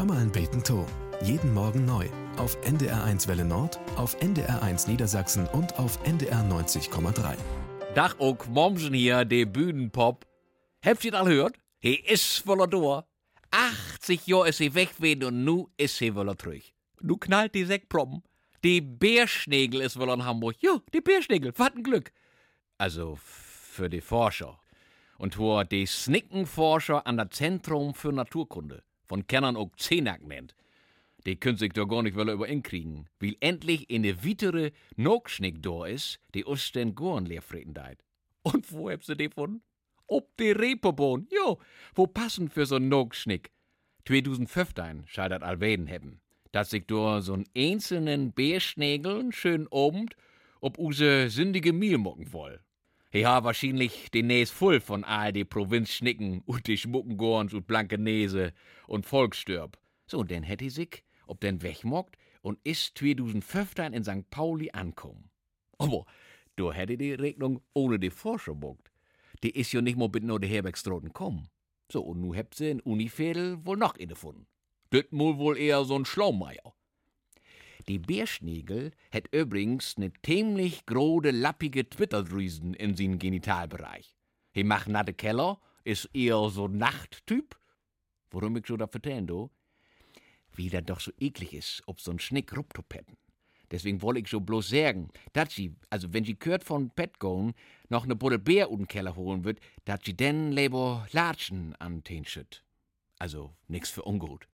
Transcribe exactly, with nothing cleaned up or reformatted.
Hör mal ein Beten to. Jeden Morgen neu. Auf N D R eins Welle Nord, auf N D R eins Niedersachsen und auf N D R neunzig Komma drei. Dach ook Mommsen hier, de Bühnenpop. Habt ihr das all gehört? He is voller door. achtzig Jahre ist sie weg gewesen und nu ist sie voller zurück. Nu knallt die Sektproppen. Die Bärschnägel ist wohl in Hamburg. Jo, die Bärschnägel, wat ein Glück. Also für die Forscher. Und wo die Snickenforscher an das Zentrum für Naturkunde, von Kennern auch Zenack nennt, die können sich doch gar nicht wollen über ihn kriegen, weil endlich eine weitere Nogschnick da ist, die uns den Gorn leerfreten deit. Und wo habt ihr die gefunden? Ob die Reeperbahn, jo, wo passen für so einen Nogschnick. zweitausendfünfzehn scheitert Alweden haben, dass sich durch so einen einzelnen Bärschnägeln schön obend ob use sündige Miel mocken woll. He ha wahrscheinlich den Näs voll von all die Provinzschnicken und die Schmuckengorns und Blankenese und Volksstörb. So, und dann hätte sich ob den wegmockt und ist zweitausendfünfzehn in Sankt Pauli ankommen. Aber da hätte die Regnung ohne die Forscher bockt. Die ist ja nicht mal mit nur die Herbergstroten kommen. So, und nu habt sie in Unifädel wohl noch eine gefunden. Das mul wohl eher so ein Schlaumeier. Die Bärschnägel hat übrigens ne ziemlich grode, lappige Twitterdrüsen in sin Genitalbereich. He macht natte Keller, ist eher so Nachttyp. Warum ich so da vertellen, do? Wie das doch so eklig ist, ob so ein Schnick ruptop hätten. Deswegen woll ich so bloß sagen, dass sie, also wenn sie gehört von Pet gehen, noch ne Buddel Bär in den Keller holen wird, dass sie denn lieber Latschen an den schütt. Also nix für ungut.